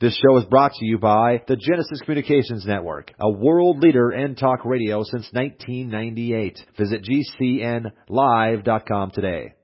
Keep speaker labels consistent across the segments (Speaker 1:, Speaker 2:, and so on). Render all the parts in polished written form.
Speaker 1: This show is brought to you by the Genesis Communications Network, a world leader in talk radio since 1998. Visit GCNlive.com today.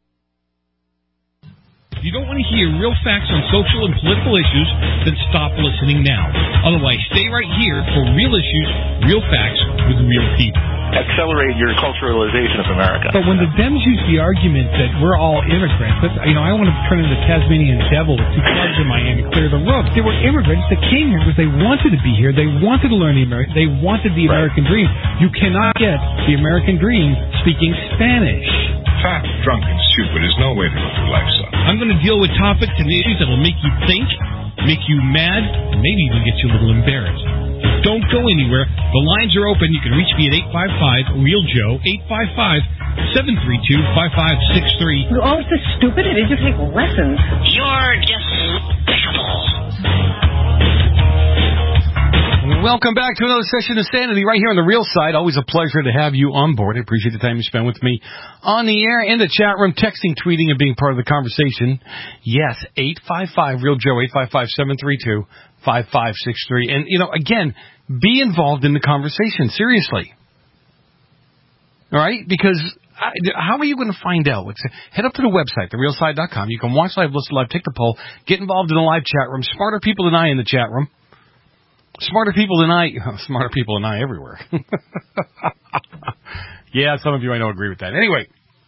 Speaker 2: If you don't want to hear real facts on social and political issues, then stop listening now. Otherwise, stay right here for real issues, real facts with real people.
Speaker 3: Accelerate your culturalization of America.
Speaker 2: But when the Dems use the argument that we're all immigrants, I want to turn into the Tasmanian devil with two clubs in Miami, clear the road. They were immigrants that came here because they wanted to be here. They wanted to learn they wanted the American dream. You cannot get the American dream speaking Spanish.
Speaker 4: Fat, drunk, and stupid is no way to go through life, son.
Speaker 2: I'm going to deal with topics and issues that will make you think, make you mad, and maybe even get you a little embarrassed. Don't go anywhere. The lines are open. You can reach me at 855-REAL-JOE, 855-732-5563.
Speaker 5: You're all so stupid. I need to take lessons.
Speaker 6: You're despicable.
Speaker 2: Welcome back to another session of Sanity right here on the Real Side. Always a pleasure to have you on board. I appreciate the time you spend with me on the air, in the chat room, texting, tweeting, and being part of the conversation. Yes, 855-REAL-JOE, 855-732-5563. And, again, be involved in the conversation. Seriously. All right? Because how are you going to find out? Head up to the website, therealside.com. You can watch live, listen live, take the poll, get involved in the live chat room. Smarter people than I in the chat room. Smarter people than I everywhere. Yeah, some of you I know agree with that. Anyway,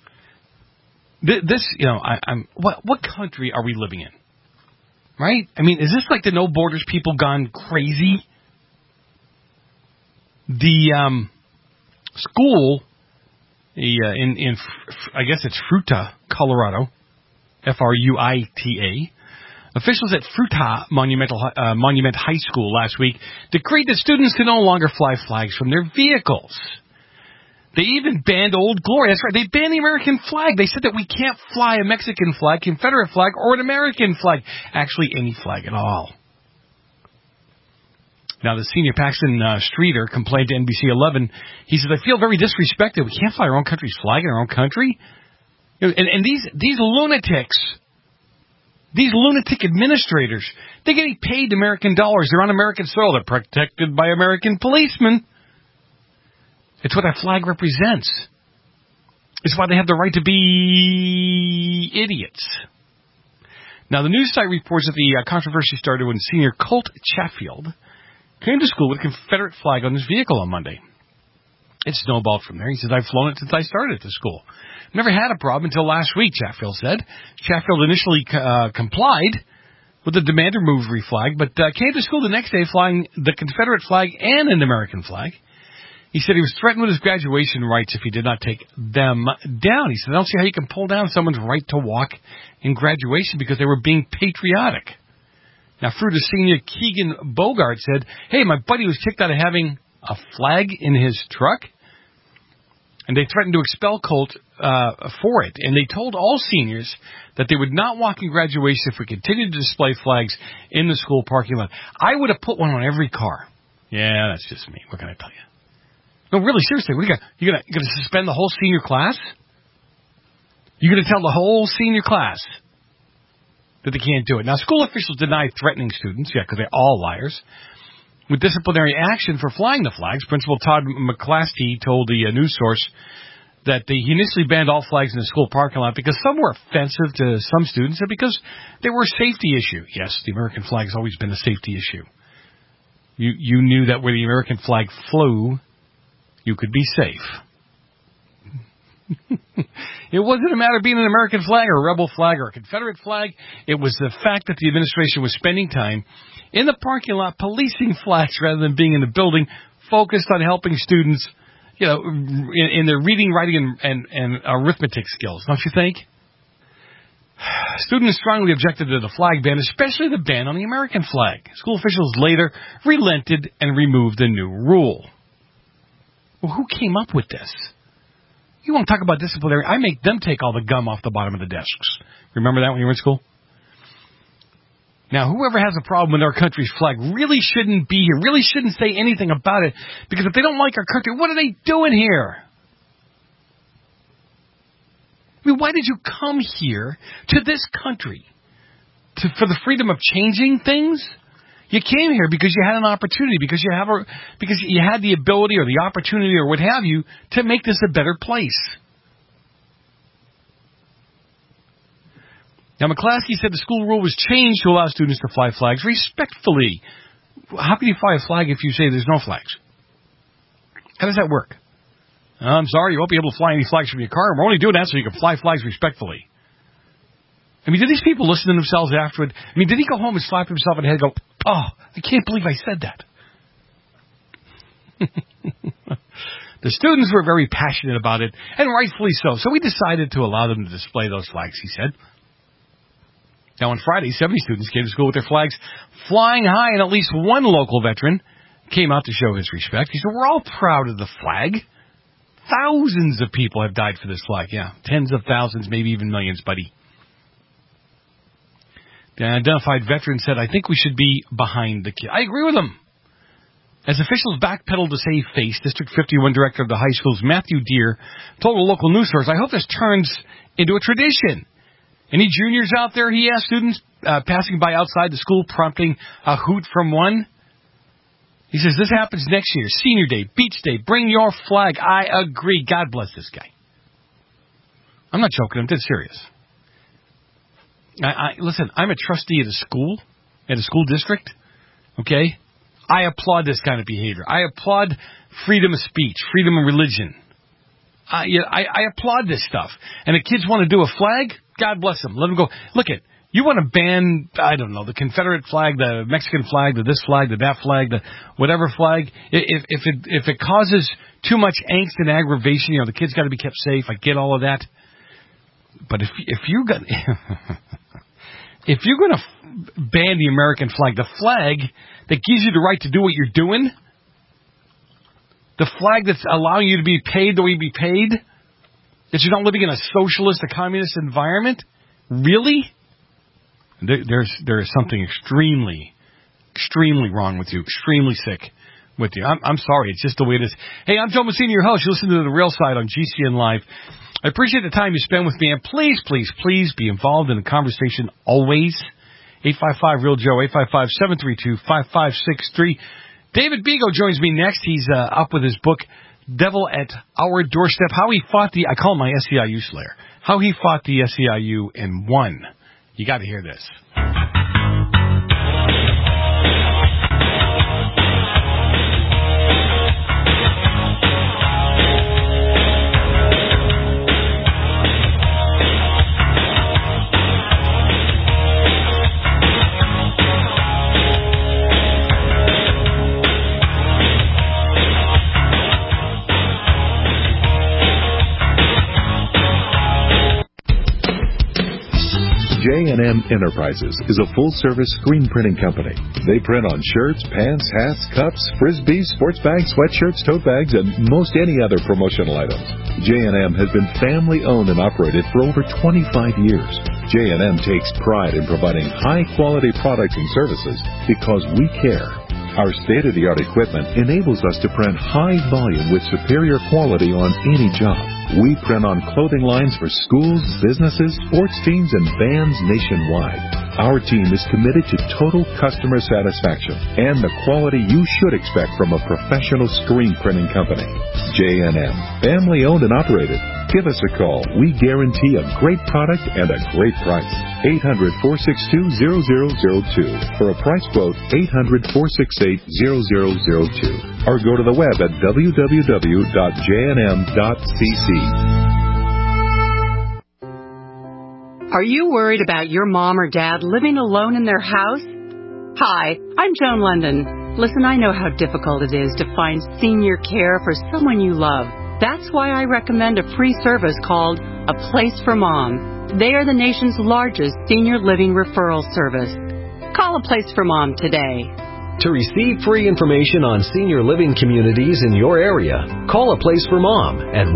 Speaker 2: this, what country are we living in? Right? I mean, is this like the No Borders people gone crazy? The school in I guess it's Fruita, Colorado, Fruita. Officials at Fruita Monument High School last week decreed that students can no longer fly flags from their vehicles. They even banned Old Glory. That's right. They banned the American flag. They said that we can't fly a Mexican flag, Confederate flag, or an American flag. Actually, any flag at all. Now, the senior Paxton Streeter complained to NBC 11. He said, I feel very disrespected. We can't fly our own country's flag in our own country. And these lunatics... These lunatic administrators, they're getting paid American dollars. They're on American soil. They're protected by American policemen. It's what that flag represents. It's why they have the right to be idiots. Now, the news site reports that the controversy started when senior Colt Chatfield came to school with a Confederate flag on his vehicle on Monday. It snowballed from there. He says, I've flown it since I started at the school. Never had a problem until last week, Chatfield said. Chatfield initially complied with the demand to remove the flag, but came to school the next day flying the Confederate flag and an American flag. He said he was threatened with his graduation rights if he did not take them down. He said, I don't see how you can pull down someone's right to walk in graduation because they were being patriotic. Now, Fruita senior Keegan Bogart said, hey, my buddy was kicked out of having a flag in his truck. And they threatened to expel Colt for it. And they told all seniors that they would not walk in graduation if we continued to display flags in the school parking lot. I would have put one on every car. Yeah, that's just me. What can I tell you? No, really, seriously, what do you got? You gonna suspend the whole senior class? You're going to tell the whole senior class that they can't do it. Now, school officials deny threatening students, because they're all liars. With disciplinary action for flying the flags, Principal Todd McClasty told the news source that he initially banned all flags in the school parking lot because some were offensive to some students and because they were a safety issue. Yes, the American flag has always been a safety issue. You knew that where the American flag flew, you could be safe. It wasn't a matter of being an American flag or a rebel flag or a Confederate flag. It was the fact that the administration was spending time in the parking lot policing flags rather than being in the building, focused on helping students, in their reading, writing, and arithmetic skills, don't you think? Students strongly objected to the flag ban, especially the ban on the American flag. School officials later relented and removed the new rule. Well, who came up with this? You want to talk about disciplinary? I make them take all the gum off the bottom of the desks. Remember that when you were in school? Now, whoever has a problem with our country's flag really shouldn't be here, really shouldn't say anything about it, because if they don't like our country, what are they doing here? I mean, why did you come here to this country? For the freedom of changing things? You came here because you had an opportunity, because you had the ability or the opportunity or what have you to make this a better place. Now, McClaskey said the school rule was changed to allow students to fly flags respectfully. How can you fly a flag if you say there's no flags? How does that work? I'm sorry, you won't be able to fly any flags from your car. We're only doing that so you can fly flags respectfully. I mean, did these people listen to themselves afterward? I mean, did he go home and slap himself on the head and go, oh, I can't believe I said that? The students were very passionate about it, and rightfully so. So we decided to allow them to display those flags, he said. Now, on Friday, 70 students came to school with their flags flying high, and at least one local veteran came out to show his respect. He said, we're all proud of the flag. Thousands of people have died for this flag. Yeah, tens of thousands, maybe even millions, buddy. The identified veteran said, I think we should be behind the kid. I agree with him. As officials backpedaled to save face, District 51 Director of the high school's Matthew Deere told a local news source, I hope this turns into a tradition. Any juniors out there, he asked students passing by outside the school, prompting a hoot from one. He says, this happens next year, senior day, beach day, bring your flag. I agree. God bless this guy. I'm not joking. I'm dead serious. Listen, I'm a trustee at a school district, okay? I applaud this kind of behavior. I applaud freedom of speech, freedom of religion. I applaud this stuff. And if kids want to do a flag, God bless them. Let them go. Look it. You want to ban, I don't know, the Confederate flag, the Mexican flag, the this flag, the that flag, the whatever flag. If it causes too much angst and aggravation, the kids got to be kept safe. I get all of that. But if you're going if you're going to ban the American flag, the flag that gives you the right to do what you're doing, the flag that's allowing you to be paid the way you be paid, that you're not living in a socialist, a communist environment, really? There is something extremely, extremely wrong with you, extremely sick with you. I'm sorry, it's just the way it is. Hey, I'm Joe Messina, your host. You listen to The Real Side on GCN Live. I appreciate the time you spend with me, and please, please, please be involved in the conversation always. 855-REAL-JOE, 855-732-5563. David Bego joins me next. He's up with his book, Devil at Our Doorstep, how he fought I call him my SEIU Slayer, how he fought the SEIU and won. You got to hear this.
Speaker 7: J&M Enterprises is a full-service screen printing company. They print on shirts, pants, hats, cups, frisbees, sports bags, sweatshirts, tote bags, and most any other promotional items. J&M has been family-owned and operated for over 25 years. J&M takes pride in providing high-quality products and services because we care. Our state-of-the-art equipment enables us to print high volume with superior quality on any job. We print on clothing lines for schools, businesses, sports teams, and bands nationwide. Our team is committed to total customer satisfaction and the quality you should expect from a professional screen printing company. J&M, family-owned and operated. Give us a call. We guarantee a great product and a great price. 800-462-0002. For a price quote, 800-468-0002. Or go to the web at www.jnm.cc.
Speaker 5: Are you worried about your mom or dad living alone in their house? Hi, I'm Joan London. Listen, I know how difficult it is to find senior care for someone you love. That's why I recommend a free service called A Place for Mom. They are the nation's largest senior living referral service. Call A Place for Mom today.
Speaker 8: To receive free information on senior living communities in your area, call A Place for Mom at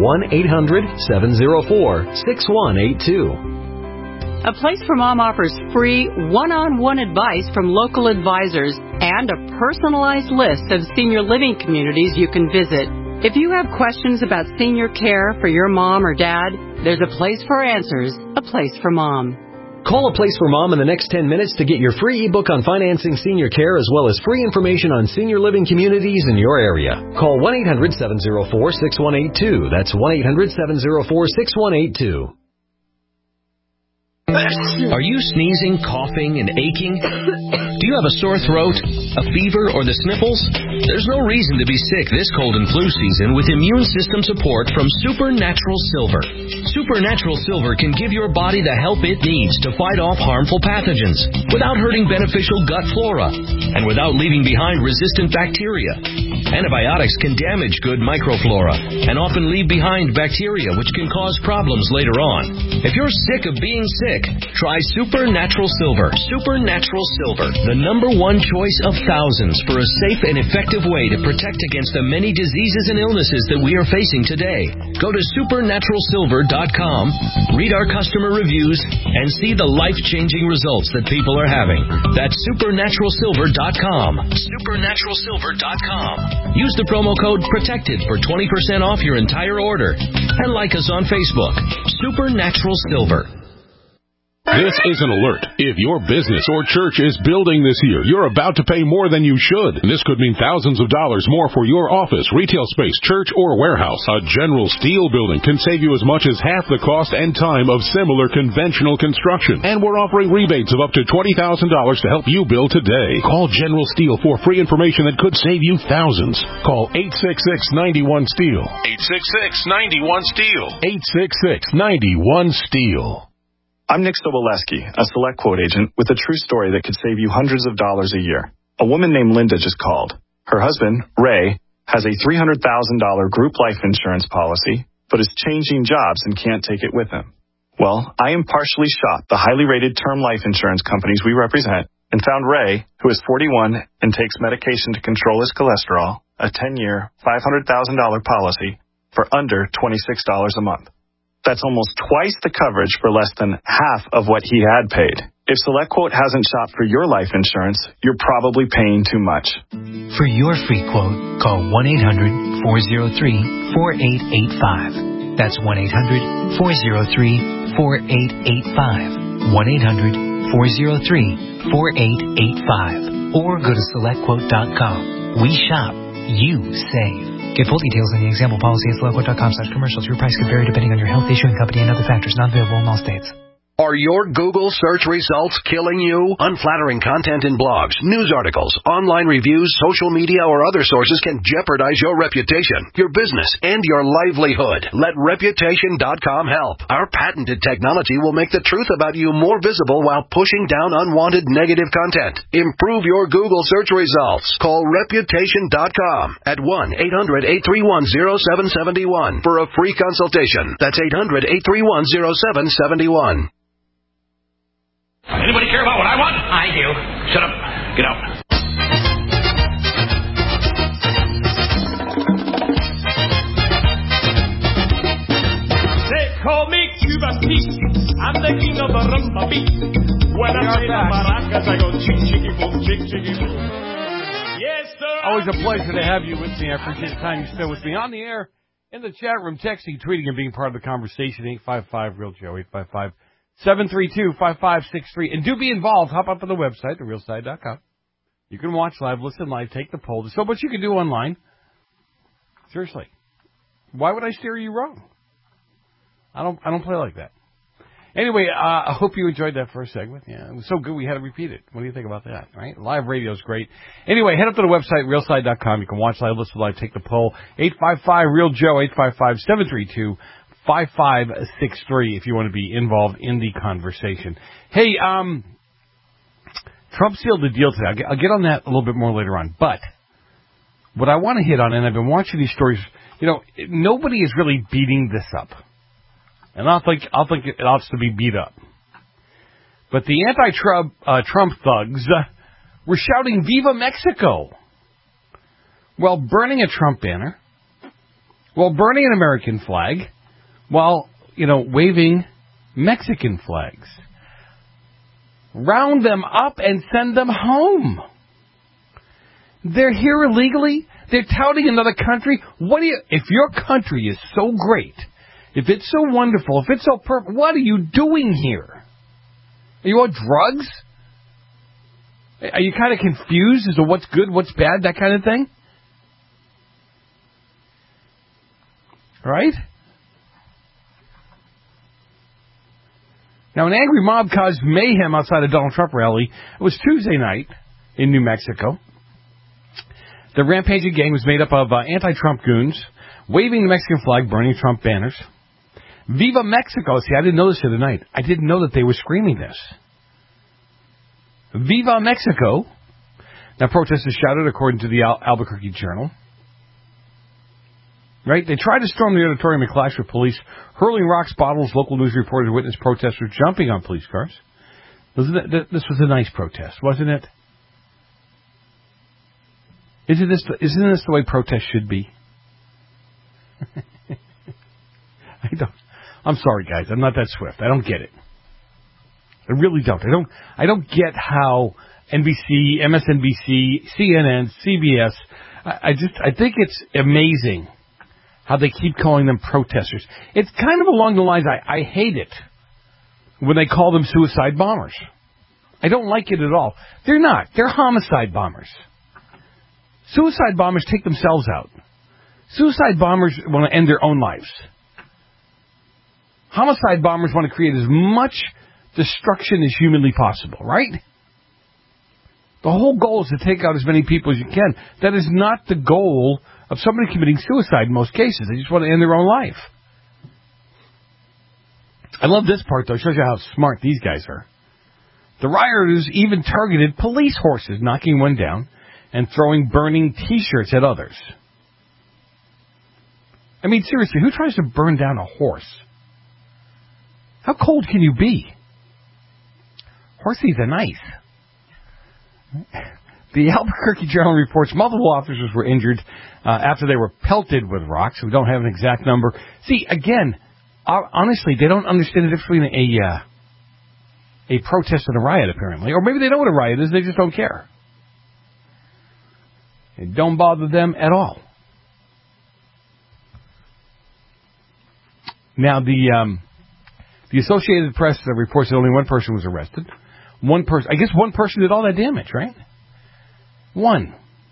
Speaker 8: 1-800-704-6182.
Speaker 5: A Place for Mom offers free one-on-one advice from local advisors and a personalized list of senior living communities you can visit. If you have questions about senior care for your mom or dad, there's a place for answers, A Place for Mom.
Speaker 8: Call A Place for Mom in the next 10 minutes to get your free ebook on financing senior care as well as free information on senior living communities in your area. Call 1-800-704-6182. That's 1-800-704-6182.
Speaker 9: Are you sneezing, coughing, and aching? Do you have a sore throat, a fever, or the sniffles? There's no reason to be sick this cold and flu season with immune system support from Supernatural Silver. Supernatural Silver can give your body the help it needs to fight off harmful pathogens without hurting beneficial gut flora and without leaving behind resistant bacteria. Antibiotics can damage good microflora and often leave behind bacteria which can cause problems later on. If you're sick of being sick, try Supernatural Silver. Supernatural Silver, the #1 choice of thousands for a safe and effective way to protect against the many diseases and illnesses that we are facing today. Go to supernaturalsilver.com, read our customer reviews, and see the life-changing results that people are having. That's supernaturalsilver.com. Supernaturalsilver.com. Use the promo code PROTECTED for 20% off your entire order. And like us on Facebook. Supernatural Silver.
Speaker 10: This is an alert. If your business or church is building this year, you're about to pay more than you should. This could mean thousands of dollars more for your office, retail space, church, or warehouse. A General Steel building can save you as much as half the cost and time of similar conventional construction. And we're offering rebates of up to $20,000 to help you build today. Call General Steel for free information that could save you thousands. Call 866-91-STEEL.
Speaker 4: 866-91-STEEL.
Speaker 10: 866-91-STEEL.
Speaker 11: I'm Nick Soboleski, a Select Quote agent with a true story that could save you hundreds of dollars a year. A woman named Linda just called. Her husband, Ray, has a $300,000 group life insurance policy, but is changing jobs and can't take it with him. Well, I impartially shopped the highly rated term life insurance companies we represent and found Ray, who is 41 and takes medication to control his cholesterol, a 10-year, $500,000 policy for under $26 a month. That's almost twice the coverage for less than half of what he had paid. If SelectQuote hasn't shopped for your life insurance, you're probably paying too much.
Speaker 12: For your free quote, call 1-800-403-4885. That's 1-800-403-4885. 1-800-403-4885. Or go to SelectQuote.com. We shop, you save. Get full details in the example policy at SelectQuote.com/commercials. Your price could vary depending on your health, issuing company, and other factors. Not available in all states.
Speaker 13: Are your Google search results killing you? Unflattering content in blogs, news articles, online reviews, social media, or other sources can jeopardize your reputation, your business, and your livelihood. Let Reputation.com help. Our patented technology will make the truth about you more visible while pushing down unwanted negative content. Improve your Google search results. Call Reputation.com at 1-800-831-0771 for a free consultation. That's 800-831-0771.
Speaker 6: Anybody care about what I want? I do. Shut up. Get out.
Speaker 14: They call me Cuban Pete. I'm the king of the rumba beat. When I play the maracas, I go chick, chicky, boom, chick, chicky, boom. Yes, sir.
Speaker 2: Always a pleasure to have you with me. I appreciate the time you spend with me on the air, in the chat room, texting, tweeting, and being part of the conversation. 855-REAL-JOE, 855-732-5563. And do be involved. Hop up on the website, therealside.com. You can watch live, listen live, take the poll. There's so much you can do online. Seriously. Why would I steer you wrong? I don't play like that. Anyway, I hope you enjoyed that first segment. Yeah, it was so good we had to repeat it. What do you think about that, right? Live radio is great. Anyway, head up to the website, realside.com. You can watch live, listen live, take the poll. 855-REAL-JOE, 855-732-5563 if you want to be involved in the conversation. Hey, Trump sealed the deal today. I'll get on that a little bit more later on. But what I want to hit on, and I've been watching these stories, nobody is really beating this up. And I'll think it ought to be beat up. But the anti-Trump thugs were shouting "Viva Mexico" while burning a Trump banner, while burning an American flag, while, waving Mexican flags. Round them up and send them home. They're here illegally. They're touting another country. If your country is so great, if it's so wonderful, if it's so perfect, what are you doing here? Are you on drugs? Are you kind of confused as to what's good, what's bad, that kind of thing? Right? Now, an angry mob caused mayhem outside a Donald Trump rally. It was Tuesday night in New Mexico. The rampaging gang was made up of anti-Trump goons, waving the Mexican flag, burning Trump banners. Viva Mexico. See, I didn't know this the other night. I didn't know that they were screaming this. Viva Mexico. Now, protesters shouted, according to the Albuquerque Journal. Right? They tried to storm the auditorium and clash with police, hurling rocks, bottles. Local news reported witnessed protesters jumping on police cars. This was a nice protest, wasn't it? Isn't this the way protests should be? I'm sorry, guys. I'm not that swift. I don't get it. I really don't. I don't get how NBC, MSNBC, CNN, CBS. I think it's amazing how they keep calling them protesters. It's kind of along the lines, I hate it when they call them suicide bombers. I don't like it at all. They're not. They're homicide bombers. Suicide bombers take themselves out. Suicide bombers want to end their own lives. Homicide bombers want to create as much destruction as humanly possible, right? The whole goal is to take out as many people as you can. That is not the goal of somebody committing suicide in most cases. They just want to end their own life. I love this part, though. It shows you how smart these guys are. The rioters even targeted police horses, knocking one down and throwing burning T-shirts at others. I mean, seriously, who tries to burn down a horse? How cold can you be? Horsies are nice. The Albuquerque Journal reports multiple officers were injured after they were pelted with rocks. We don't have an exact number. See, again, honestly, they don't understand the difference between a protest and a riot, apparently. Or maybe they know what a riot is, they just don't care. It don't bother them at all. Now, the Associated Press reports that only one person was arrested. I guess one person did all that damage, right? One.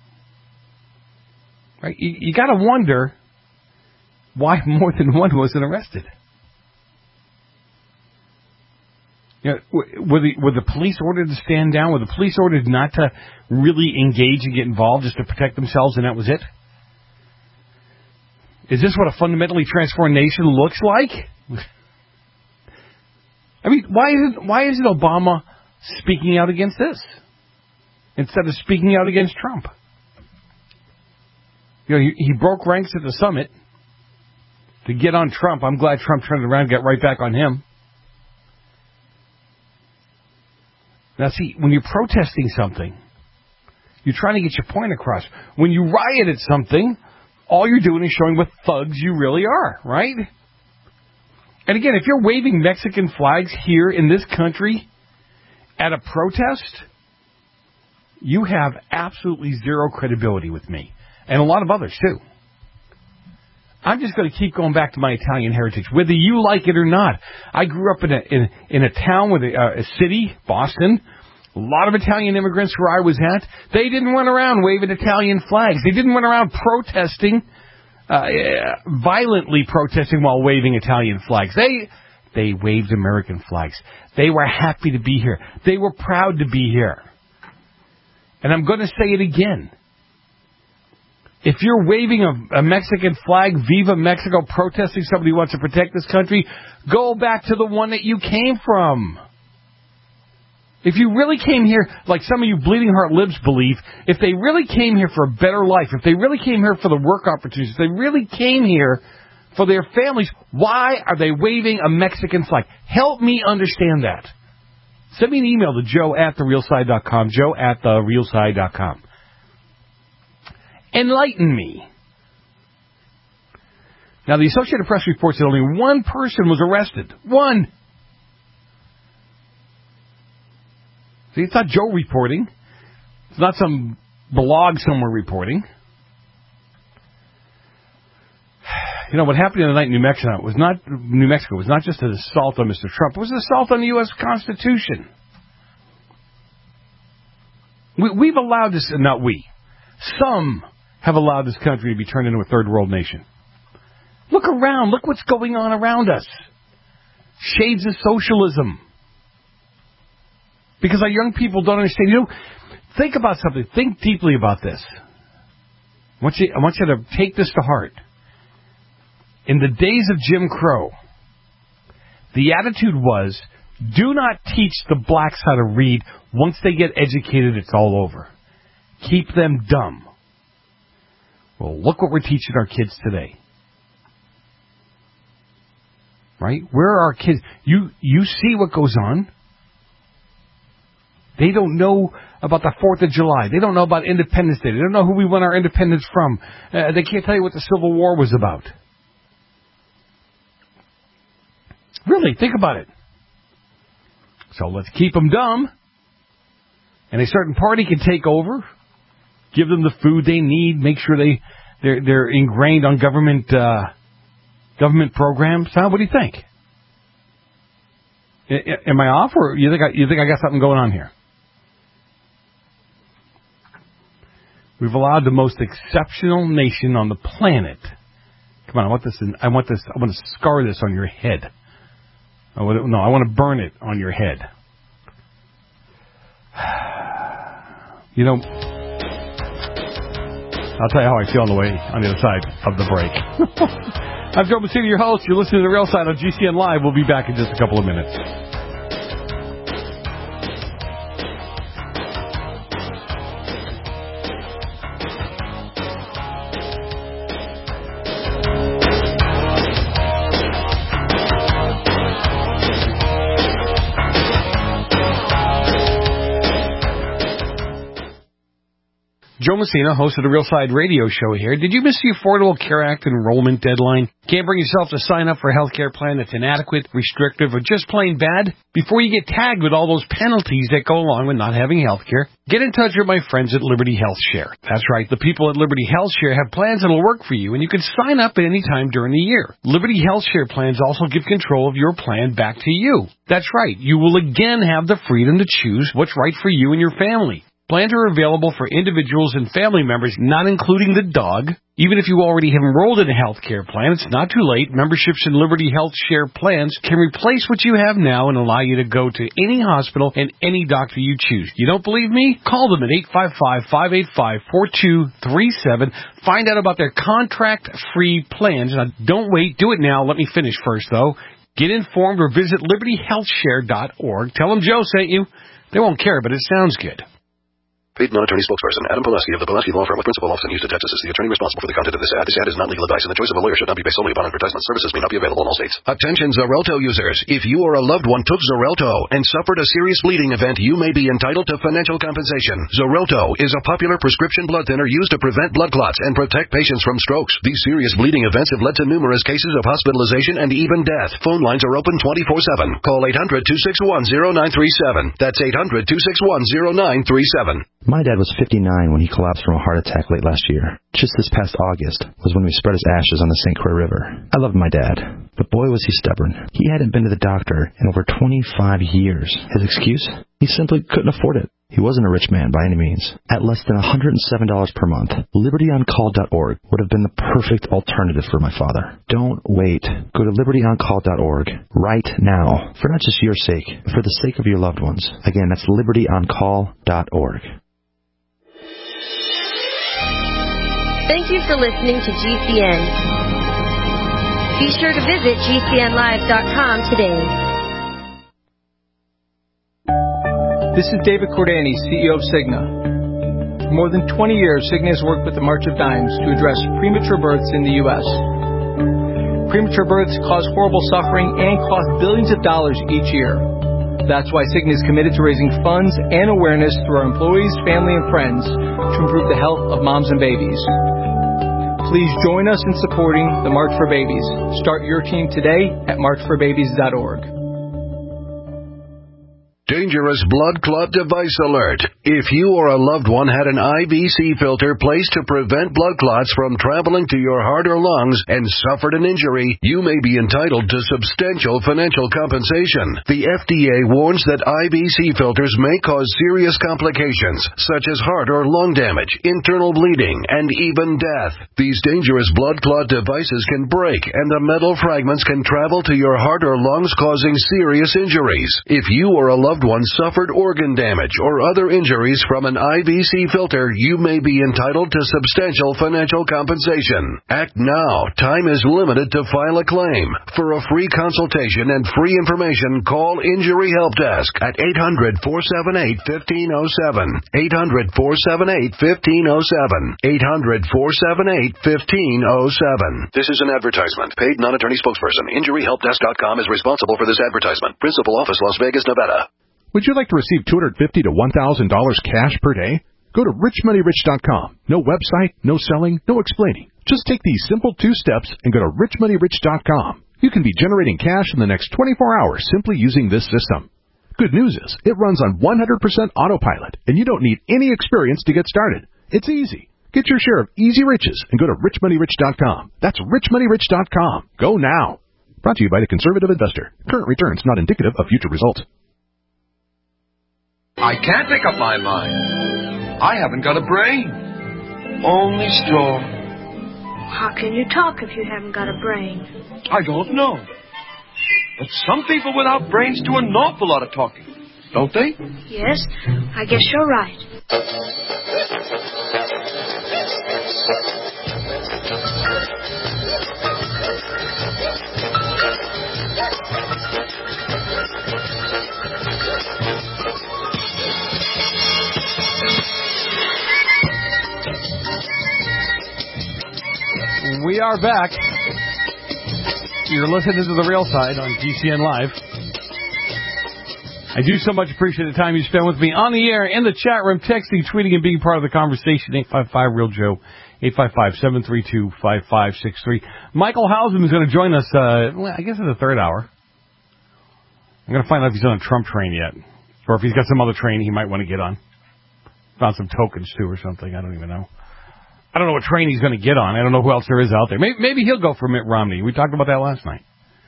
Speaker 2: Right? You got to wonder why more than one wasn't arrested. You know, were the police ordered to stand down? Were the police ordered not to really engage and get involved, just to protect themselves, and that was it? Is this what a fundamentally transformed nation looks like? I mean, why isn't Obama speaking out against this instead of speaking out against Trump? You know, he broke ranks at the summit to get on Trump. I'm glad Trump turned around and got right back on him. Now, see, when you're protesting something, you're trying to get your point across. When you riot at something, all you're doing is showing what thugs you really are, right? And again, if you're waving Mexican flags here in this country at a protest, you have absolutely zero credibility with me. And a lot of others, too. I'm just going to keep going back to my Italian heritage, whether you like it or not. I grew up in a town with a city, Boston. A lot of Italian immigrants where I was at. They didn't run around waving Italian flags. They didn't run around protesting, violently protesting while waving Italian flags. They waved American flags. They were happy to be here. They were proud to be here. And I'm going to say it again. If you're waving a Mexican flag, Viva Mexico, protesting somebody who wants to protect this country, go back to the one that you came from. If you really came here, like some of you bleeding heart libs believe, if they really came here for a better life, if they really came here for the work opportunities, if they really came here for their families, why are they waving a Mexican flag? Help me understand that. Send me an email to joe@therealside.com, joe@therealside.com. Enlighten me. Now, the Associated Press reports that only one person was arrested. One. See, it's not Joe reporting. It's not some blog somewhere reporting. You know, what happened the other night in New Mexico was not just an assault on Mr. Trump. It was an assault on the U.S. Constitution. We've allowed this, not we, some have allowed this country to be turned into a third world nation. Look around. Look what's going on around us. Shades of socialism. Because our young people don't understand. You know, think about something. Think deeply about this. I want you to take this to heart. In the days of Jim Crow, the attitude was, do not teach the blacks how to read. Once they get educated, it's all over. Keep them dumb. Well, look what we're teaching our kids today. Right? Where are our kids? You see what goes on. They don't know about the 4th of July. They don't know about Independence Day. They don't know who we won our independence from. They can't tell you what the Civil War was about. Really, think about it. So let's keep them dumb. And a certain party can take over, give them the food they need, make sure they're ingrained on government programs. Huh? What do you think? Am I off, or you think I got something going on here? We've allowed the most exceptional nation on the planet. Come on, I want to scar this on your head. I want to burn it on your head. You know, I'll tell you how I feel on the other side of the break. I'm Joe Messina, your host. You're listening to The Real Side on GCN Live. We'll be back in just a couple of minutes. Joe Messina, host of the Real Side Radio Show here. Did you miss the Affordable Care Act enrollment deadline? Can't bring yourself to sign up for a health care plan that's inadequate, restrictive, or just plain bad? Before you get tagged with all those penalties that go along with not having health care, get in touch with my friends at Liberty Health Share. That's right, the people at Liberty Health Share have plans that'll work for you, and you can sign up at any time during the year. Liberty Health Share plans also give control of your plan back to you. That's right, you will again have the freedom to choose what's right for you and your family. Plans are available for individuals and family members, not including the dog. Even if you already have enrolled in a health care plan, it's not too late. Memberships in Liberty Health Share plans can replace what you have now and allow you to go to any hospital and any doctor you choose. You don't believe me? Call them at 855-585-4237. Find out about their contract-free plans. Now, don't wait. Do it now. Let me finish first, though. Get informed or visit libertyhealthshare.org. Tell them Joe sent you. They won't care, but it sounds good.
Speaker 15: Paid non-attorney spokesperson Adam Pulaski of the Pulaski Law Firm with principal office in Houston, Texas is the attorney responsible for the content of this ad. This ad is not legal advice, and the choice of a lawyer should not be based solely upon advertisement. Services may not be available in all states.
Speaker 13: Attention Xarelto users. If you or a loved one took Xarelto and suffered a serious bleeding event, you may be entitled to financial compensation. Xarelto is a popular prescription blood thinner used to prevent blood clots and protect patients from strokes. These serious bleeding events have led to numerous cases of hospitalization and even death. Phone lines are open 24/7. Call 800-261-0937. That's 800-261-0937.
Speaker 16: My dad was 59 when he collapsed from a heart attack late last year. Just this past August was when we spread his ashes on the St. Croix River. I loved my dad, but boy was he stubborn. He hadn't been to the doctor in over 25 years. His excuse? He simply couldn't afford it. He wasn't a rich man by any means. At less than $107 per month, LibertyOnCall.org would have been the perfect alternative for my father. Don't wait. Go to LibertyOnCall.org right now, for not just your sake, but for the sake of your loved ones. Again, that's LibertyOnCall.org.
Speaker 17: Thank you for listening to GCN. Be sure to visit GCNlive.com today.
Speaker 18: This is David Cordani, CEO of Cigna. For more than 20 years, Cigna has worked with the March of Dimes to address premature births in the U.S. Premature births cause horrible suffering and cost billions of dollars each year. That's why Cigna is committed to raising funds and awareness through our employees, family, and friends to improve the health of moms and babies. Please join us in supporting the March for Babies. Start your team today at marchforbabies.org.
Speaker 13: Dangerous blood clot device alert. If you or a loved one had an IVC filter placed to prevent blood clots from traveling to your heart or lungs and suffered an injury, you may be entitled to substantial financial compensation. The FDA warns that IVC filters may cause serious complications, such as heart or lung damage, internal bleeding, and even death. These dangerous blood clot devices can break, and the metal fragments can travel to your heart or lungs, causing serious injuries. If you or a loved one suffered organ damage or other injuries from an IVC filter, you may be entitled to substantial financial compensation. Act now. Time is limited to file a claim. For a free consultation and free information, call Injury Help Desk at 800-478-1507. 800-478-1507. 800-478-1507.
Speaker 15: This is an advertisement. Paid non-attorney spokesperson. InjuryHelpDesk.com is responsible for this advertisement. Principal office, Las Vegas, Nevada.
Speaker 19: Would you like to receive $250 to $1,000 cash per day? Go to richmoneyrich.com. No website, no selling, no explaining. Just take these simple 2 steps and go to richmoneyrich.com. You can be generating cash in the next 24 hours simply using this system. Good news is, it runs on 100% autopilot, and you don't need any experience to get started. It's easy. Get your share of easy riches and go to richmoneyrich.com. That's richmoneyrich.com. Go now. Brought to you by the Conservative Investor. Current returns not indicative of future results.
Speaker 20: I can't make up my mind. I haven't got a brain. Only straw.
Speaker 21: How can you talk if you haven't got a brain?
Speaker 20: I don't know. But some people without brains do an awful lot of talking, don't they?
Speaker 21: Yes, I guess you're right.
Speaker 2: We are back. You're listening to The Real Side on GCN Live. I do so much appreciate the time you spend with me on the air, in the chat room, texting, tweeting, and being part of the conversation. 855-REAL-JOE, 855-732-5563. Michael Housen is going to join us, I guess in the third hour. I'm going to find out if he's on a Trump train yet, or if he's got some other train he might want to get on. Found some tokens, too, or something. I don't even know. I don't know what train he's going to get on. I don't know who else there is out there. Maybe he'll go for Mitt Romney. We talked about that last night.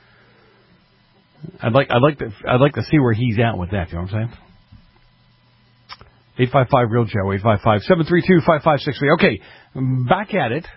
Speaker 2: I'd like to see where he's at with that. You know what I'm saying? 855-REAL-JOE, 855-732-5563. Okay, back at it.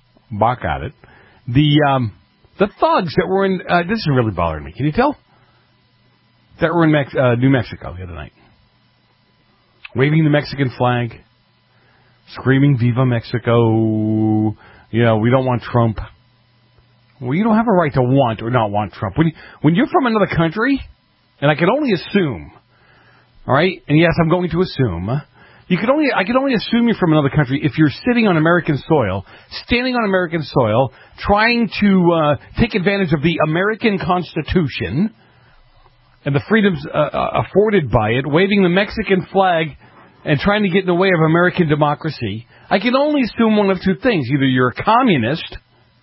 Speaker 2: The thugs that were in this is really bothering me. Can you tell? That were in New Mexico the other night, waving the Mexican flag. Screaming Viva Mexico, we don't want Trump. Well, you don't have a right to want or not want Trump. When you're from another country, and I can only assume, all right, and yes, I'm going to assume, I can only assume you're from another country if you're sitting on American soil, standing on American soil, trying to take advantage of the American Constitution and the freedoms afforded by it, waving the Mexican flag and trying to get in the way of American democracy. I can only assume one of two things. Either you're a communist,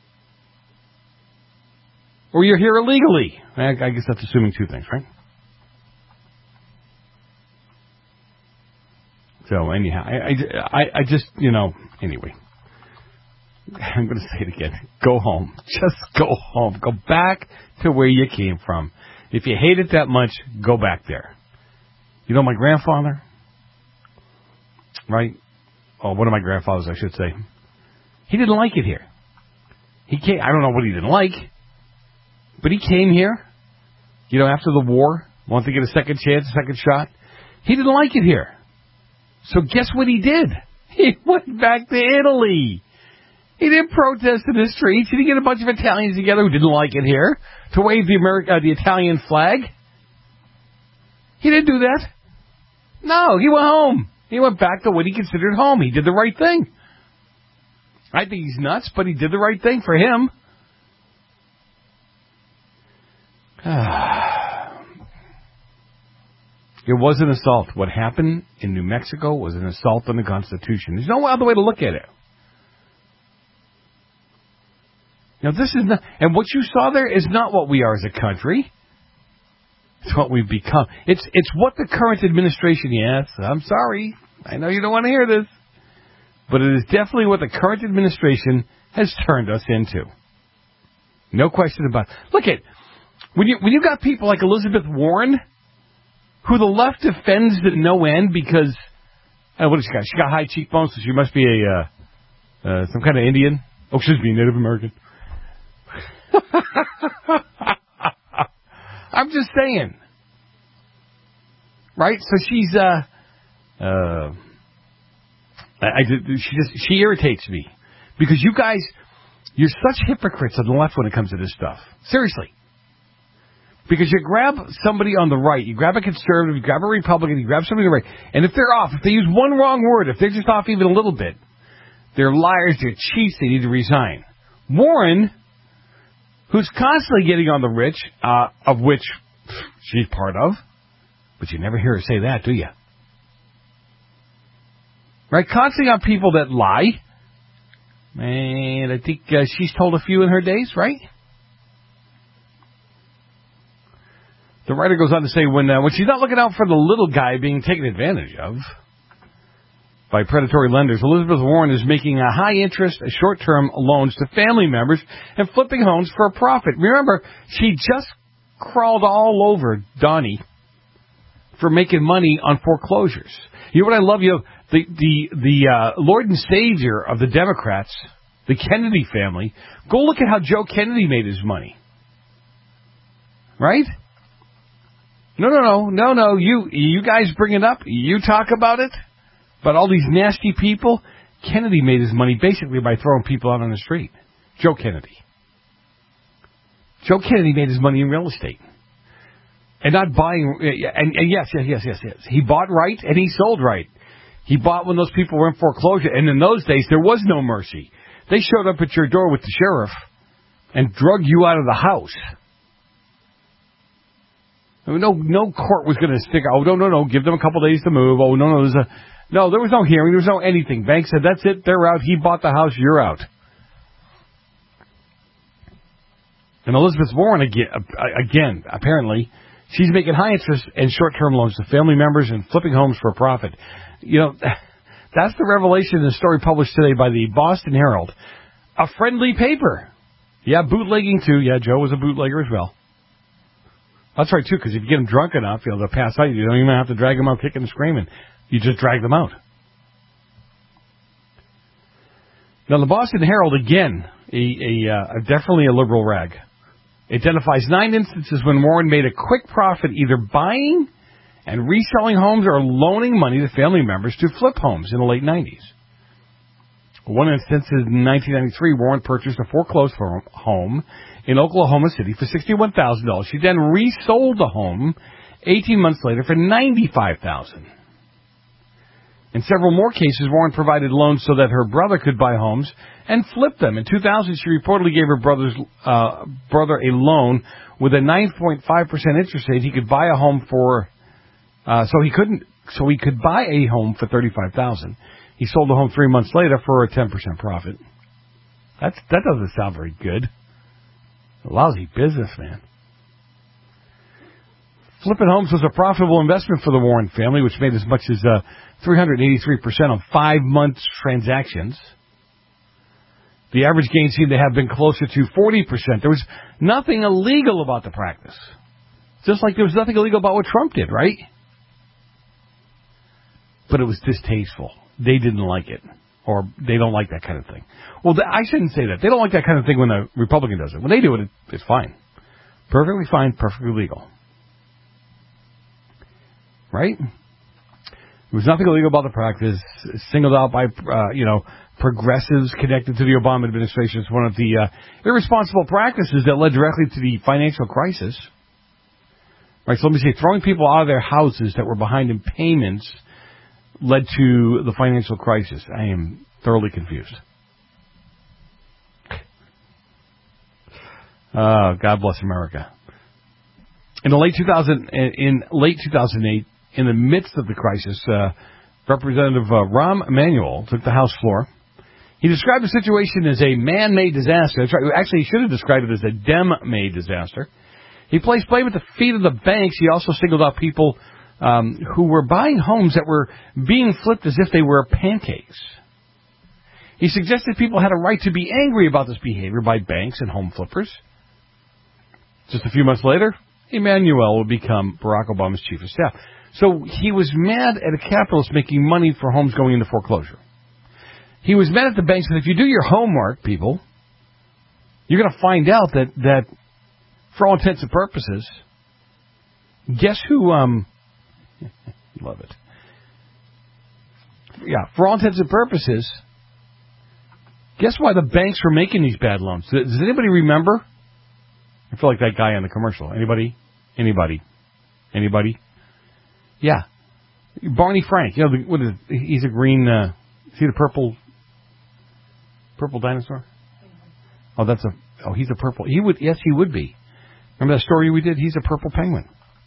Speaker 2: or you're here illegally. I guess that's assuming two things, right? So, anyhow, I just, anyway. I'm going to say it again. Go home. Just go home. Go back to where you came from. If you hate it that much, go back there. My grandfather... Right? Oh, one of my grandfathers, I should say. He didn't like it here. He came. I don't know what he didn't like, but he came here. After the war, wanted to get a second chance, a second shot. He didn't like it here. So guess what he did? He went back to Italy. He didn't protest in the streets. He didn't get a bunch of Italians together who didn't like it here to wave the Italian flag. He didn't do that. No, he went home. He went back to what he considered home. He did the right thing. I think he's nuts, but he did the right thing for him. It was an assault. What happened in New Mexico was an assault on the Constitution. There's no other way to look at it. This is not, and what you saw there is not what we are as a country. It's what we've become. It's what the current administration, yes, I'm sorry. I know you don't want to hear this. But it is definitely what the current administration has turned us into. No question about it. Look at, when you got people like Elizabeth Warren, who the left defends to no end because, what has she got? She got high cheekbones, so she must be some kind of Indian. Oh, she's being Native American. I'm just saying. Right? So she's, she irritates me. Because you guys, you're such hypocrites on the left when it comes to this stuff. Seriously. Because you grab somebody on the right, you grab a conservative, you grab a Republican, you grab somebody on the right, and if they're off, if they use one wrong word, if they're just off even a little bit, they're liars, they're cheats, they need to resign. Warren, who's constantly getting on the rich, of which she's part of, but you never hear her say that, do you? Right? Constantly on people that lie. And I think she's told a few in her days, right? The writer goes on to say when she's not looking out for the little guy being taken advantage of by predatory lenders, Elizabeth Warren is making a high-interest, short-term loans to family members and flipping homes for a profit. Remember, she just crawled all over Donnie for making money on foreclosures. You know what I love? The Lord and Savior of the Democrats, the Kennedy family, go look at how Joe Kennedy made his money. Right? No. You guys bring it up. You talk about it. But all these nasty people, Kennedy made his money basically by throwing people out on the street. Joe Kennedy. Joe Kennedy made his money in real estate. And not buying, and yes. He bought right and he sold right. He bought when those people were in foreclosure. And in those days, there was no mercy. They showed up at your door with the sheriff and drug you out of the house. No court was going to stick, no, give them a couple days to move. No, there was no hearing, there was no anything. Bank said, that's it, they're out. He bought the house, you're out. And Elizabeth Warren, again, apparently, she's making high interest and short-term loans to family members and flipping homes for a profit. You know, that's the revelation in the story published today by the Boston Herald. A friendly paper. Yeah, bootlegging too. Yeah, Joe was a bootlegger as well. That's right, too, because if you get them drunk enough, they'll pass out. You don't even have to drag them out kicking and screaming. You just drag them out. Now, the Boston Herald, again, definitely a liberal rag, identifies 9 instances when Warren made a quick profit either buying and reselling homes or loaning money to family members to flip homes in the late 90s. One instance in 1993, Warren purchased a foreclosed home in Oklahoma City for $61,000. She then resold the home 18 months later for $95,000. In several more cases, Warren provided loans so that her brother could buy homes and flip them. In 2000, she reportedly gave her brother a loan with a 9.5% interest rate. He could buy a home for, so he could buy a home for $35,000. He sold the home 3 months later for a 10% profit. That doesn't sound very good. A lousy business, man. Flipping homes was a profitable investment for the Warren family, which made as much as 383% on 5 months transactions. The average gain seemed to have been closer to 40%. There was nothing illegal about the practice. Just like there was nothing illegal about what Trump did, right? But it was distasteful. They didn't like it. Or they don't like that kind of thing. Well, I shouldn't say that. They don't like that kind of thing when a Republican does it. When they do it, it's fine. Perfectly fine, perfectly legal. Right? There was nothing illegal about the practice. Singled out by, progressives connected to the Obama administration as one of the irresponsible practices that led directly to the financial crisis. Right, so let me say, throwing people out of their houses that were behind in payments led to the financial crisis. I am thoroughly confused. God bless America. In late 2008, in the midst of the crisis, Representative Rahm Emanuel took the House floor. He described the situation as a man-made disaster. That's right. Actually, he should have described it as a Dem-made disaster. He placed blame at the feet of the banks. He also singled out people who were buying homes that were being flipped as if they were pancakes. He suggested people had a right to be angry about this behavior by banks and home flippers. Just a few months later, Emmanuel would become Barack Obama's chief of staff. So he was mad at a capitalist making money for homes going into foreclosure. He was mad at the banks that if you do your homework, people, you're going to find out that for all intents and purposes, guess who, love it. Yeah, for all intents and purposes, guess why the banks were making these bad loans? Does anybody remember? I feel like that guy on the commercial. Anybody? Yeah. Barney Frank. You know, he's a green, is he the purple dinosaur? Oh, he's a purple. He would be. Remember that story we did? He's a purple penguin.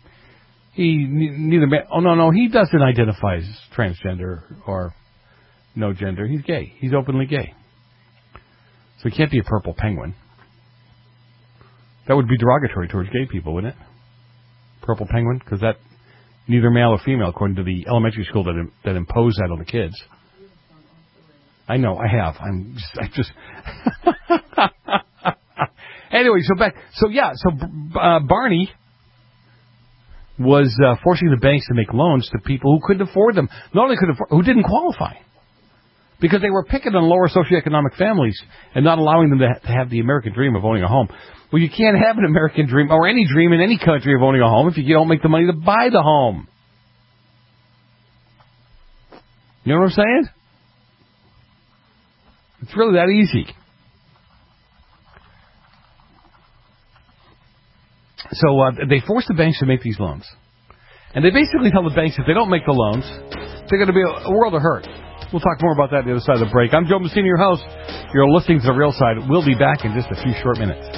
Speaker 2: He doesn't identify as transgender or no gender. He's gay. He's openly gay. So he can't be a purple penguin. That would be derogatory towards gay people, wouldn't it? Purple penguin? Because that, neither male or female, according to the elementary school that imposed that on the kids. I know, I have. Anyway, Barney was forcing the banks to make loans to people who couldn't afford them. Not only who didn't qualify. Because they were picking on lower socioeconomic families and not allowing them to have the American dream of owning a home. Well, you can't have an American dream or any dream in any country of owning a home if you don't make the money to buy the home. You know what I'm saying? It's really that easy. So they force the banks to make these loans. And they basically tell the banks if they don't make the loans, they're going to be a world of hurt. We'll talk more about that on the other side of the break. I'm Joe Messina, your host. You're listening to The Real Side. We'll be back in just a few short minutes.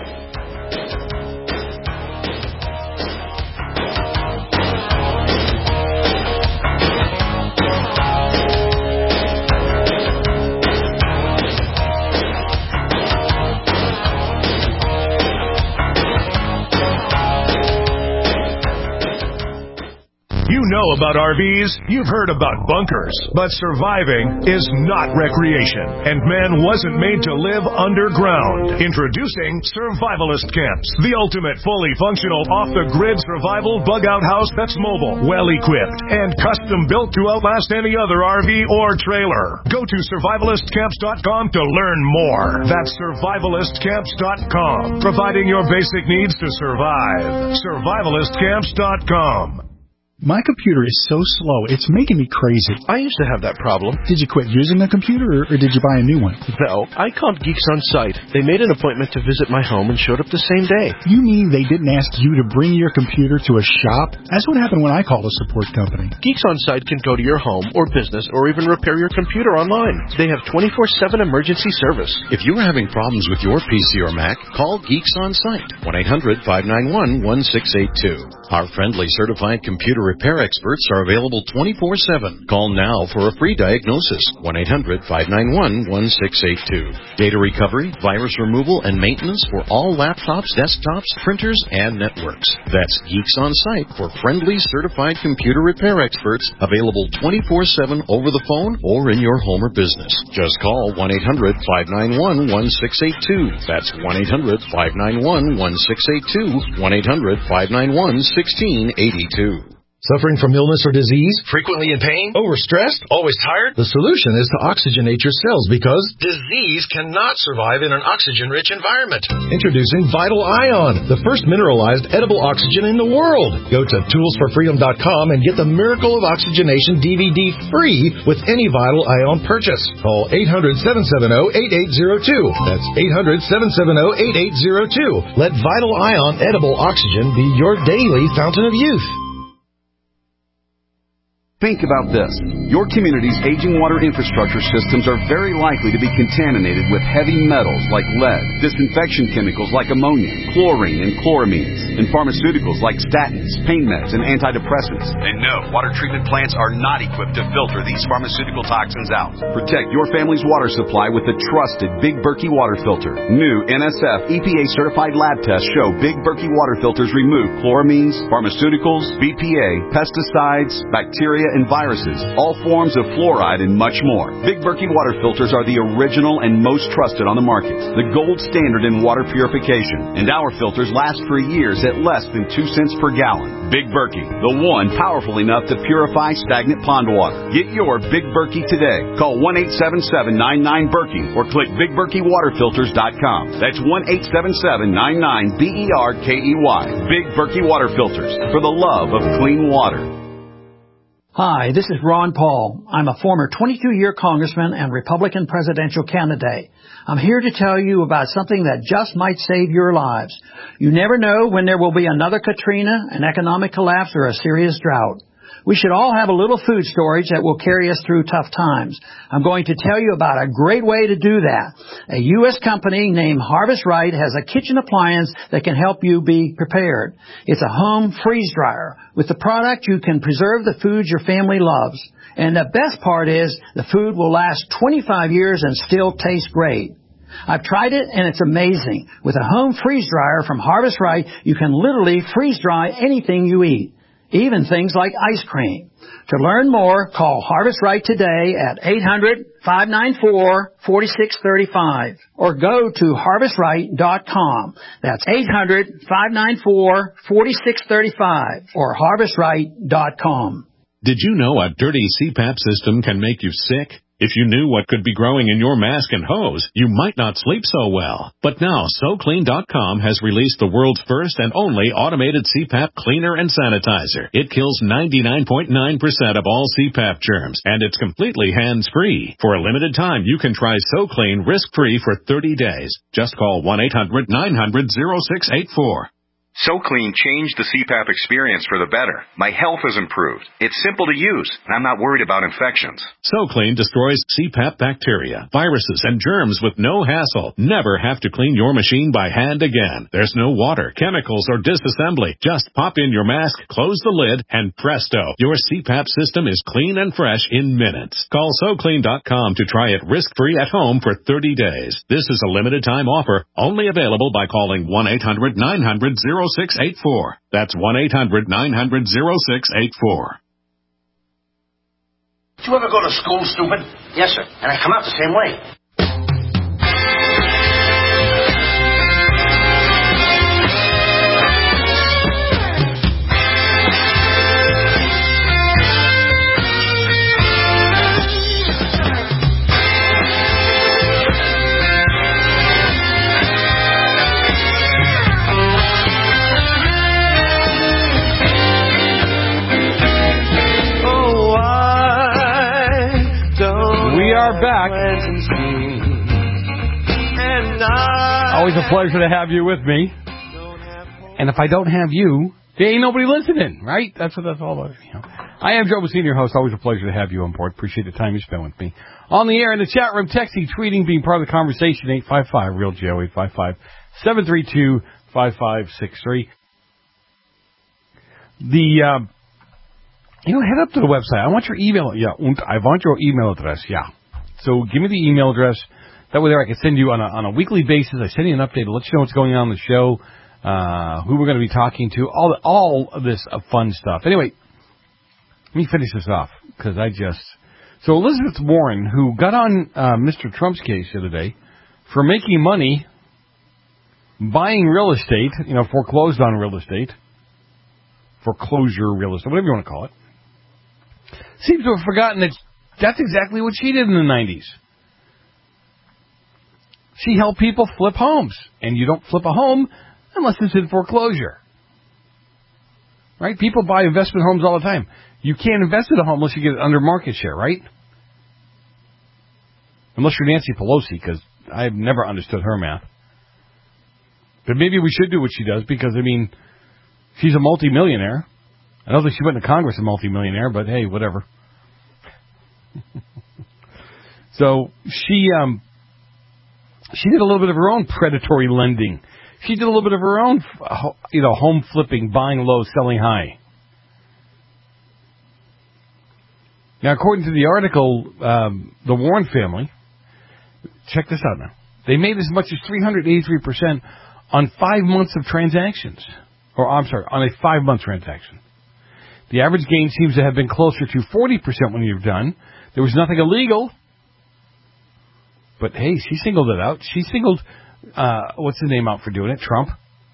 Speaker 1: You know about RVs, you've heard about bunkers, but surviving is not recreation, and man wasn't made to live underground. Introducing Survivalist Camps, the ultimate fully functional off-the-grid survival bug-out house that's mobile, well-equipped, and custom-built to outlast any other RV or trailer. Go to survivalistcamps.com to learn more. That's survivalistcamps.com, providing your basic needs to survive. survivalistcamps.com.
Speaker 22: My computer is so slow, it's making me crazy.
Speaker 23: I used to have that problem.
Speaker 22: Did you quit using the computer, or did you buy a new one?
Speaker 23: No, I called Geeks On Site. They made an appointment to visit my home and showed up the same day.
Speaker 22: You mean they didn't ask you to bring your computer to a shop? That's what happened when I called a support company.
Speaker 23: Geeks On Site can go to your home or business or even repair your computer online. They have 24/7 emergency service.
Speaker 24: If you are having problems with your PC or Mac, call Geeks On Site, 1-800-591-1682. Our friendly certified computer repair experts are available 24/7. Call now for a free diagnosis, 1-800-591-1682. Data recovery, virus removal, and maintenance for all laptops, desktops, printers, and networks. That's Geeks On Site for friendly certified computer repair experts, available 24/7 over the phone or in your home or business. Just call 1-800-591-1682. That's 1-800-591-1682, 1-800-591-1682.
Speaker 25: Suffering from illness or disease? Frequently in pain? Overstressed? Always tired? The solution is to oxygenate your cells because disease cannot survive in an oxygen-rich environment. Introducing Vital Ion, the first mineralized edible oxygen in the world. Go to toolsforfreedom.com and get the Miracle of Oxygenation DVD free with any Vital Ion purchase. Call 800-770-8802. That's 800-770-8802. Let Vital Ion edible oxygen be your daily fountain of youth.
Speaker 3: Think about this. Your community's aging water infrastructure systems are very likely to be contaminated with heavy metals like lead, disinfection chemicals like ammonia, chlorine and chloramines, and pharmaceuticals like statins, pain meds, and antidepressants. And no, water treatment plants are not equipped to filter these pharmaceutical toxins out. Protect your family's water supply with the trusted Big Berkey water filter. New NSF EPA-certified lab tests show Big Berkey water filters remove chloramines, pharmaceuticals, BPA, pesticides, bacteria, and viruses, all forms of fluoride, and much more. Big Berkey water filters are the original and most trusted on the market, the gold standard in water purification, and our filters last for years at less than 2 cents per gallon. Big Berkey, the one powerful enough to purify stagnant pond water. Get your Big Berkey today. Call 1-877-99-BERKEY or click BigBerkeyWaterFilters.com. That's 1-877-99-BERKEY. Big Berkey Water Filters, for the love of clean water.
Speaker 5: Hi, this is Ron Paul. I'm a former 22-year congressman and Republican presidential candidate. I'm here to tell you about something that just might save your lives. You never know when there will be another Katrina, an economic collapse, or a serious drought. We should all have a little food storage that will carry us through tough times. I'm going to tell you about a great way to do that. A U.S. company named Harvest Right has a kitchen appliance that can help you be prepared. It's a home freeze dryer. With the product, you can preserve the foods your family loves. And the best part is the food will last 25 years and still taste great. I've tried it, and it's amazing. With a home freeze dryer from Harvest Right, you can literally freeze dry anything you eat, even things like ice cream. To learn more, call Harvest Right today at 800-594-4635 or go to harvestright.com. That's 800-594-4635 or harvestright.com.
Speaker 10: Did you know a dirty CPAP system can make you sick? If you knew what could be growing in your mask and hose, you might not sleep so well. But now, SoClean.com has released the world's first and only automated CPAP cleaner and sanitizer. It kills 99.9% of all CPAP germs, and it's completely hands-free. For a limited time, you can try SoClean risk-free for 30 days. Just call 1-800-900-0684.
Speaker 7: SoClean changed the CPAP experience for the better. My health has improved. It's simple to use, and I'm not worried about infections.
Speaker 10: SoClean destroys CPAP bacteria, viruses, and germs with no hassle. Never have to clean your machine by hand again. There's no water, chemicals, or disassembly. Just pop in your mask, close the lid, and presto, your CPAP system is clean and fresh in minutes. Call SoClean.com to try it risk-free at home for 30 days. This is a limited-time offer, only available by calling 1-800-900-0684. That's 1-800-900-0684.
Speaker 6: Did you ever go to school, stupid? Yes, sir. And I come out the same way.
Speaker 2: Back. Always a pleasure to have you with me. And if I don't have you, there ain't nobody listening, right? That's what that's all about. You know. I am Joe Senior host. Always a pleasure to have you on board. Appreciate the time you spend with me. On the air, in the chat room, texting, tweeting, being part of the conversation, 855-REAL-JOE, 855-732-5563. Head up to the website. I want your email. Yeah, und I want your email address. Yeah. So give me the email address. That way there I can send you on a weekly basis. I send you an update to let you know what's going on in the show, who we're going to be talking to, all of this fun stuff. Anyway, let me finish this off because So Elizabeth Warren, who got on Mr. Trump's case the other day for making money buying real estate, foreclosed on real estate, foreclosure real estate, whatever you want to call it, seems to have forgotten that that's exactly what she did in the 90s. She helped people flip homes. And you don't flip a home unless it's in foreclosure. Right? People buy investment homes all the time. You can't invest in a home unless you get it under market share, right? Unless you're Nancy Pelosi, because I've never understood her math. But maybe we should do what she does, because, she's a multimillionaire. I don't think she went to Congress a multimillionaire, but hey, whatever. So she did a little bit of her own predatory lending. She did a little bit of her own, home flipping, buying low, selling high. Now, according to the article, the Warren family, check this out now. They made as much as 383% on 5 months of transactions. On a 5-month transaction. The average gain seems to have been closer to 40% when you're done. There was nothing illegal. But hey, she singled it out. She singled, what's the name out for doing it? Trump.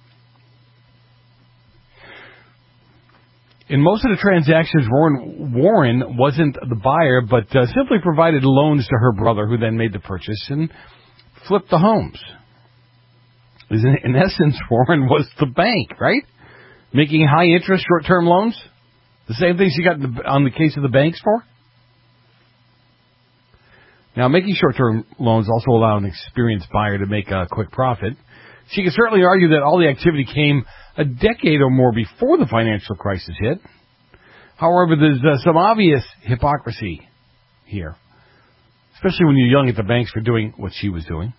Speaker 2: In most of the transactions, Warren wasn't the buyer, but simply provided loans to her brother, who then made the purchase and flipped the homes. In essence, Warren was the bank, right? Making high-interest short-term loans? The same thing she got on the case of the banks for? Now, making short-term loans also allow an experienced buyer to make a quick profit. She can certainly argue that all the activity came a decade or more before the financial crisis hit. However, there's some obvious hypocrisy here, especially when you're yelling at the banks for doing what she was doing.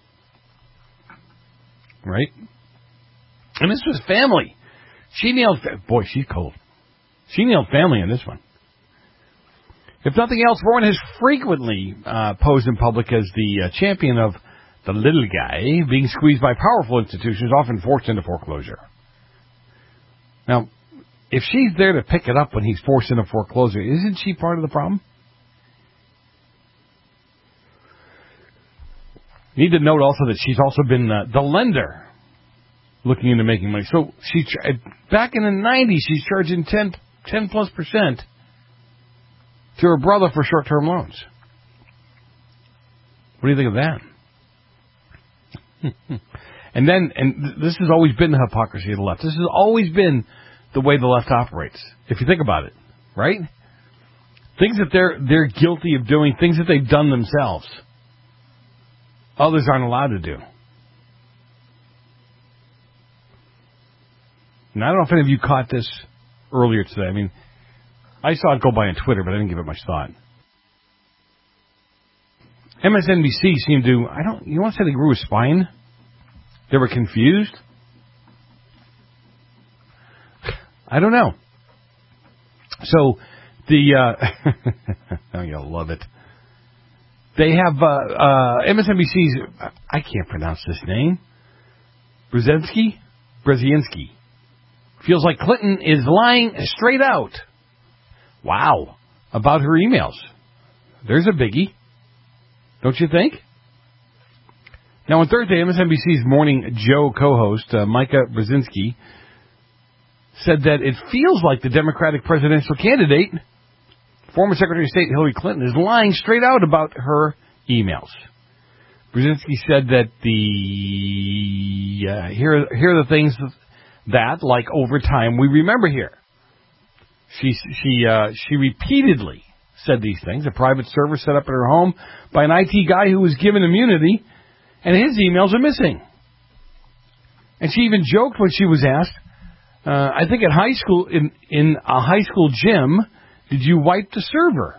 Speaker 2: Right? And this was family. She nailed... Boy, she's cold. She nailed family in this one. If nothing else, Warren has frequently posed in public as the champion of the little guy being squeezed by powerful institutions, often forced into foreclosure. Now, if she's there to pick it up when he's forced into foreclosure, isn't she part of the problem? Need to note also that she's also been the lender looking into making money. So back in the 90s, she's charging 10+% to her brother for short-term loans. What do you think of that? And this has always been the hypocrisy of the left. This has always been the way the left operates, if you think about it, right? Things that they're guilty of doing, things that they've done themselves, others aren't allowed to do. And I don't know if any of you caught this earlier today. I mean, I saw it go by on Twitter, but I didn't give it much thought. MSNBC seemed to, you want to say they grew a spine? They were confused? I don't know. So, oh, you'll love it. They have, MSNBC's, I can't pronounce this name, Brzezinski, feels like Clinton is lying straight out. Wow. About her emails. There's a biggie. Don't you think? Now, on Thursday, MSNBC's Morning Joe co-host, Micah Brzezinski, said that it feels like the Democratic presidential candidate, former Secretary of State Hillary Clinton, is lying straight out about her emails. Brzezinski said that here are the things that, like over time, we remember here. She repeatedly said these things. A private server set up at her home by an IT guy who was given immunity, and his emails are missing. And she even joked when she was asked, I think at high school, in a high school gym, did you wipe the server?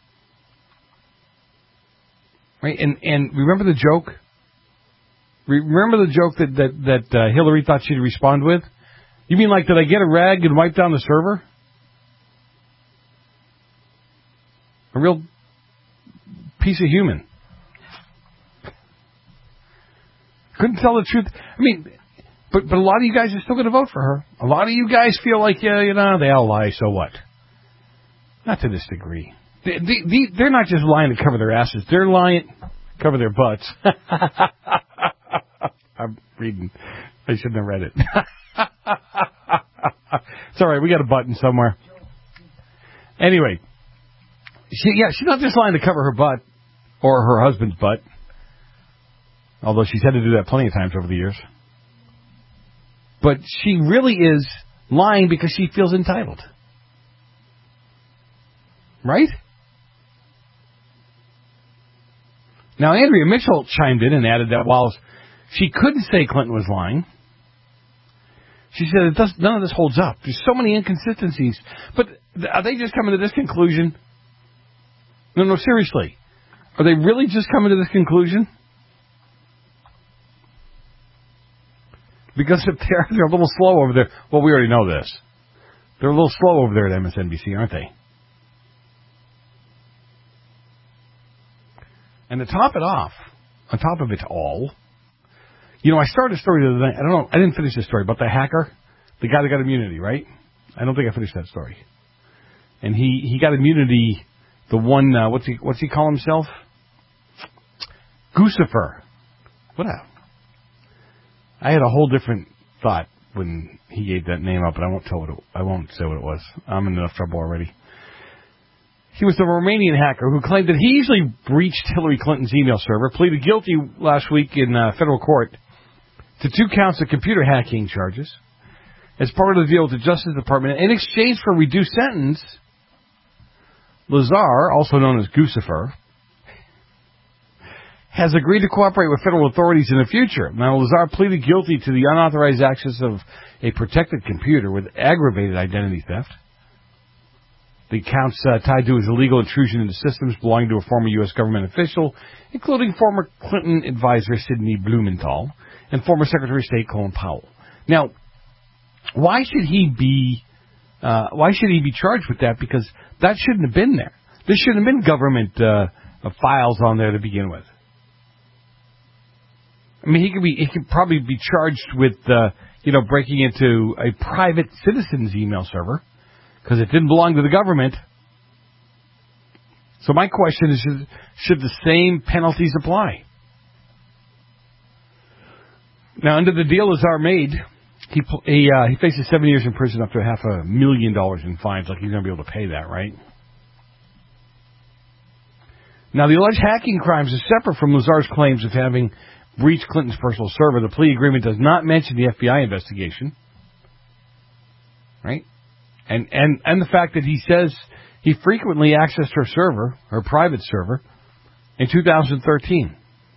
Speaker 2: Right? And remember the joke? Remember the joke that Hillary thought she'd respond with? You mean like, did I get a rag and wipe down the server? A real piece of human. Couldn't tell the truth. I mean, but a lot of you guys are still going to vote for her. A lot of you guys feel like, they all lie, so what? Not to this degree. They're not just lying to cover their asses. They're lying cover their butts. I'm reading. I shouldn't have read it. It's all right. We got a button somewhere. Anyway, she's not just lying to cover her butt or her husband's butt, although she's had to do that plenty of times over the years. But she really is lying because she feels entitled. Right? Now, Andrea Mitchell chimed in and added that while she couldn't say Clinton was lying, She said none of this holds up. There's so many inconsistencies. But are they just coming to this conclusion? No, seriously. Are they really just coming to this conclusion? Because if they're a little slow over there. Well, we already know this. They're a little slow over there at MSNBC, aren't they? And to top it off, on top of it all, I started a story the other night. I didn't finish the story, but the hacker, the guy that got immunity, right? I don't think I finished that story. And he got immunity, the one, what's he call himself? Guccifer. I had a whole different thought when he gave that name up, but I won't say what it was. I'm in enough trouble already. He was the Romanian hacker who claimed that he easily breached Hillary Clinton's email server, pleaded guilty last week in federal court to 2 counts of computer hacking charges. As part of the deal with the Justice Department, in exchange for a reduced sentence, Lazar, also known as Guccifer, has agreed to cooperate with federal authorities in the future. Now, Lazar pleaded guilty to the unauthorized access of a protected computer with aggravated identity theft. The counts tied to his illegal intrusion into systems belonging to a former U.S. government official, including former Clinton advisor Sidney Blumenthal and former Secretary of State Colin Powell. Now, why should he be charged with that? Because that shouldn't have been there. There shouldn't have been government files on there to begin with. I mean, he could probably be charged with breaking into a private citizen's email server because it didn't belong to the government. So my question is, should the same penalties apply? Now, under the deal Lazar made, he faces 7 years in prison, up to $500,000 in fines. Like he's going to be able to pay that, right? Now, the alleged hacking crimes are separate from Lazar's claims of having breached Clinton's personal server. The plea agreement does not mention the FBI investigation, right? And the fact that he says he frequently accessed her server, her private server, in 2013.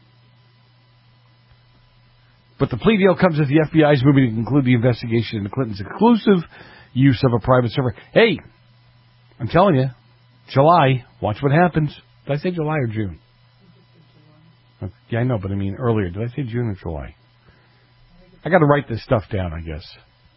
Speaker 2: But the plea deal comes as the FBI is moving to conclude the investigation into Clinton's exclusive use of a private server. Hey, I'm telling you, July, watch what happens. Did I say July or June? Yeah, I know, but I mean earlier. Did I say June or July? I got to write this stuff down, I guess.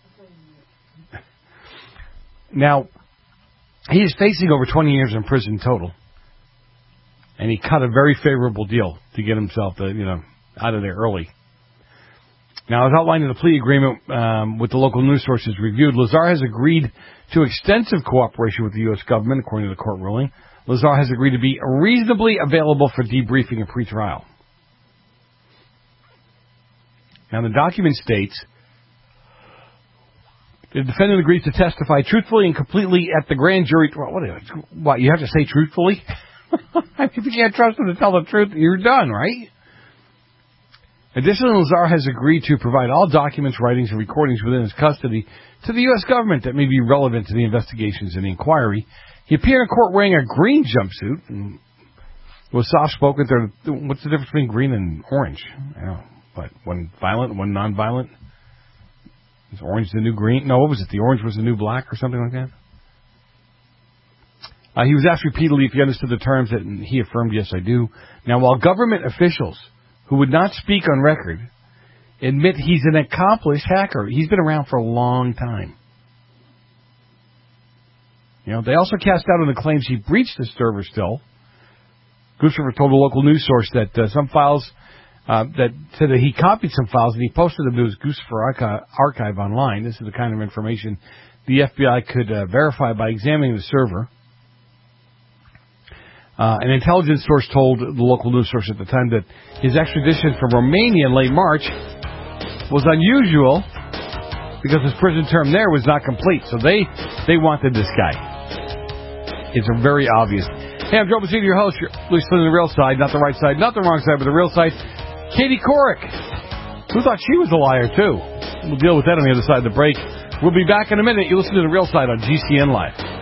Speaker 2: Now, he is facing over 20 years in prison total, and he cut a very favorable deal to get himself, out of there early. Now, as outlined in the plea agreement with the local news sources reviewed, Lazar has agreed to extensive cooperation with the U.S. government, according to the court ruling. Lazar has agreed to be reasonably available for debriefing and pretrial. Now, the document states, the defendant agrees to testify truthfully and completely at the grand jury. What, you have to say truthfully? If you can't trust him to tell the truth, you're done, right? Additionally, Lazar has agreed to provide all documents, writings, and recordings within his custody to the U.S. government that may be relevant to the investigations and the inquiry. He appeared in court wearing a green jumpsuit and was soft-spoken. What's the difference between green and orange? One violent, one non-violent? Is orange the new green? No, what was it? The orange was the new black or something like that? He was asked repeatedly if he understood the terms, and he affirmed, yes, I do. Now, while government officials who would not speak on record admit he's an accomplished hacker, he's been around for a long time. They also cast doubt on the claims he breached the server still. Guccifer told a local news source that some files, that said that he copied some files and he posted them to his Guccifer archive online. This is the kind of information the FBI could verify by examining the server. An intelligence source told the local news source at the time that his extradition from Romania in late March was unusual because his prison term there was not complete. So they wanted this guy. It's very obvious. Hey, I'm Joe Mazzini, your host. You're listening to the real side, not the right side, not the wrong side, but the real side. Katie Couric, who thought she was a liar, too. We'll deal with that on the other side of the break. We'll be back in a minute. You listen to the real side on GCN Live.